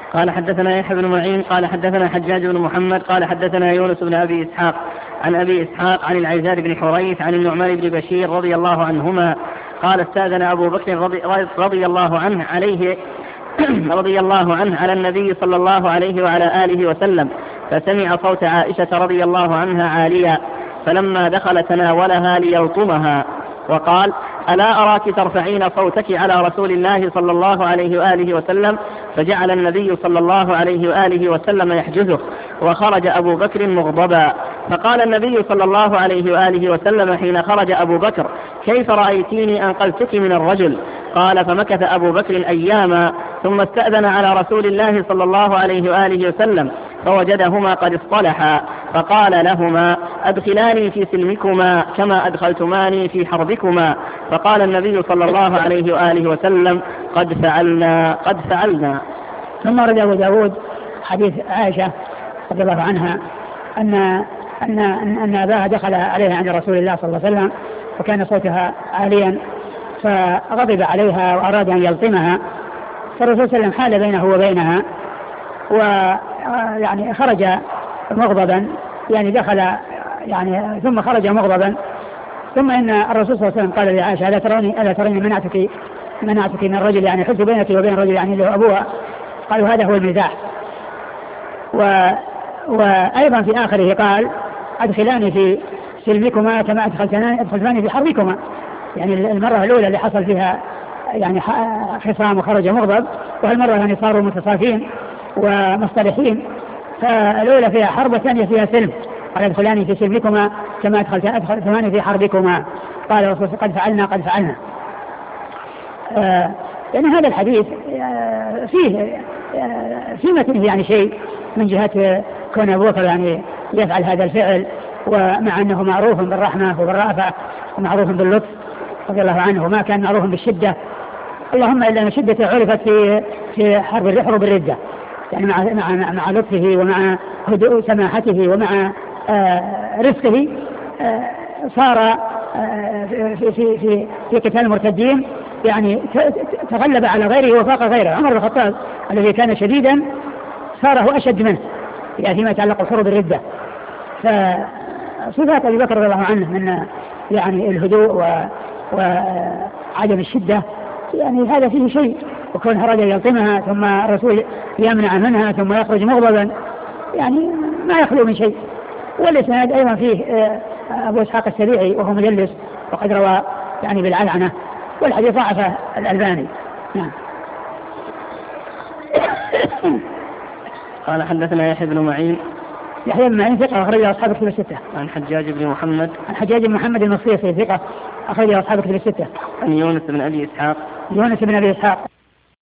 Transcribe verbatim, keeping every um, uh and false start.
قال حدثنا يحيى بن معين قال حدثنا حجاج بن محمد قال حدثنا يونس بن أبي إسحاق عن أبي إسحاق عن العيزار بن حريث عن النعمان بن بشير رضي الله عنهما قال استأذن أبو بكر رضي, رضي الله عنه عليه رضي الله عنه على النبي صلى الله عليه وعلى آله وسلم فسمع صوت عائشة رضي الله عنها عاليا فلما دخل تناولها ليلطمها وقال ألا أراك ترفعين صوتك على رسول الله صلى الله عليه وآله وسلم فجعل النبي صلى الله عليه وآله وسلم يحجزه وخرج أبو بكر مغضبا فقال النبي صلى الله عليه وآله وسلم حين خرج أبو بكر كيف رأيتيني أنقذتك من الرجل؟ قال فمكث أبو بكر أياما ثم استأذن على رسول الله صلى الله عليه وآله وسلم فوجدهما قد اصطلحا فقال لهما أدخلاني في سلمكما كما أدخلتماني في حربكما فقال النبي صلى الله عليه وآله وسلم قد فعلنا قد فعلنا. ثم رد أبو داود حديث عائشة رضي الله عنها أن أن أن أباها دخل عليها عند رسول الله صلى الله عليه وسلم وكان صوتها عاليا فغضب عليها وأراد أن يلطمها فالرسول صلى الله عليه وسلم حال بينه وبينها ويعني خرج مغضبا يعني دخل يعني ثم خرج مغضبا ثم إن الرسول صلى الله عليه وسلم قال لعائشة ألا تروني ألا تروني منعتك منعتك من الرجل يعني حلت بينك وبين الرجل يعني له أبوها قالوا هذا هو المزاح. و وأيضا في آخره قال أدخلاني في سلمكما كما أدخلتاني في حربكما يعني المرة الأولى اللي حصل فيها يعني خصام وخرج مغضب وهالمرة يعني صاروا متصافين ومصطلحين فالأولى فيها حرب والثانية فيها سلم قال أدخلاني في سلمكما كما أدخلتاني في حربكما قال الرسول قد فعلنا قد فعلنا. آه يعني هذا الحديث آه فيه آه في متنه يعني شيء من جهة كون أبو بكر يعني يفعل هذا الفعل ومع أنه معروف بالرحمة وبالرأفة ومعروف باللطف رضي الله عنه وما كان معروف بالشدة اللهم إلا أن شدة عرفت في في حرب الحروب الردة يعني مع مع مع لطفه ومع هدوء سماحته ومع آه رفقه آه صار آه في في في في قتال المرتدين يعني تغلب على غيره وفاق غيره. عمر بن الخطاب الذي كان شديدا صار هو أشد منه يعني فيما يتعلق بحروب الردة. فصفات أبي بكر رضي الله عنه من يعني الهدوء وعدم الشدة يعني هذا فيه شيء وكونها رجل يلطمها ثم الرسول يمنع منها ثم يخرج مغضبا يعني ما يخلو من شيء. والإسناد أيضا فيه أبو إسحاق السبيعي وهو مدلس وقد روى يعني بالعنعنة والحديث ضعفه الألباني. نعم. قال حدثنا يحيى بن معين يحيى بن معين ثقة أخرجه أصحاب الكتب الستة. عن حجاج بن محمد عن حجاج بن محمد المصري ثقة أخرجه أصحاب الكتب الستة. عن يونس بن أبي إسحاق يونس بن أبي إسحاق